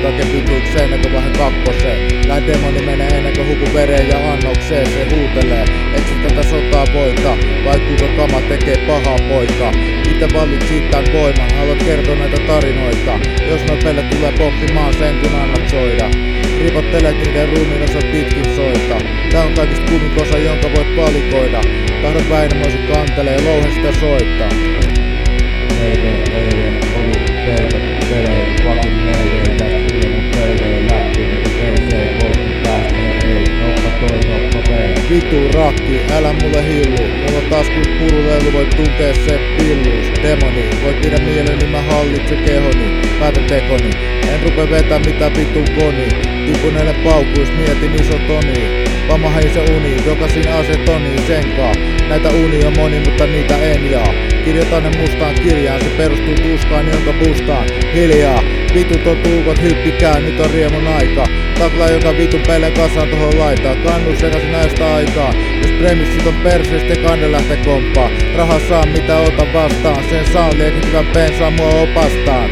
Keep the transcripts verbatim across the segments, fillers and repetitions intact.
kaiken vituukseen ennen kuin vähän kakkoseen. Lää demoni menee ennen kuin huku vereen ja annokseen. Se huutelee, et sä tätä sotaa voita, vai kuinka kama tekee pahaa poika. Itse valitsit tän voiman, haluat kertoa näitä tarinoita. Jos noi pelle tulee poppimaan sen kun annat soida. Ripottelet niiden ruumiin osat pitkin soita. Tää on kaikista kumin osa, jonka voit valikoida. Tahdot Väinämöisen kantelee, louhen sitä soittaa. Meidän, meidän, oli teitä, veleen, vakin meidän, tästä tulee mun pöydeen läpi, niinku P C, voitin päästä, ei, noppa toi, noppa veen. Vitu rakki, älä mulle hillu. Mulla on taas kun purulelu, voit tunkea se pilluus. Demoni, voit pidä mieleni, mä hallitsen kehoni. Päätä tekoni, en rupe vetää mitään vitun koni. Tippuneelle paukuis, mietin iso toni. Vamahin se uni, jokasin asetoni senkaa. Näitä uni on moni, mutta niitä en jaa. Kirjoitan ne mustaan kirjaan, se perustuu tuskaan, jonka bustaan. Hiljaa, vitut on tuukot, hyppikää, nyt on riemun aika. Taklaa joka vitun pellen kasaan tohon laitaa. Kannu sekasin näistä aikaa. Jos premissit on perseistä, kande lähtee komppaa. Rahaa saa mitä ota vastaan, sen saan liekityvän pensaa mua opastaan.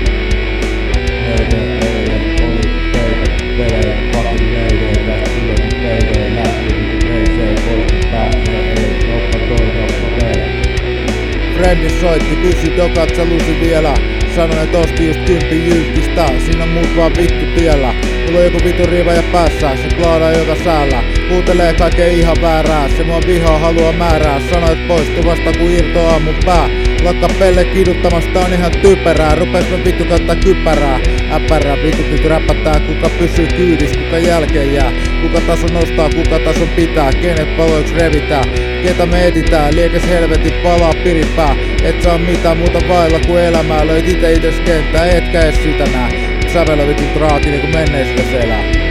Meidän, meidän, oli teitä, veleen, vakin meidän, tästä tulee mun pöydeen läpi, niinku P C, voitin päästä, ei, noppa toi, noppa veen. Frendi soitti, kysyi dokat sä lusi vielä. Sanoin et osti just kympi jylkistä. Siinä on muut vaan vittu tiellä. Mulla on joku vitu riiva ja päässä. Se klaadaa joka säällä. Huutelee kaikkea ihan väärää. Se mua vihaa haluaa määrää. Sanoit poistu vasta kun irtoaa mun pää. Lakka pelle kiduttamasta on ihan typerää. Rupes mä vittu käyttää kypärää. Äpärää vitut nyt räppätää. Kuka pysyy kyydis, kuka jälkeen jää. Kuka taso nostaa, kuka tason pitää. Kenet paloiksi revitää. Ketä me etitään, liekes helvetin palaa piripää. Et saa mitään muuta vailla kuin elämää. Löit ite ites kenttää, etkä ees sitä nää. Sävelä vitun traaki niinku menneisyydes elää.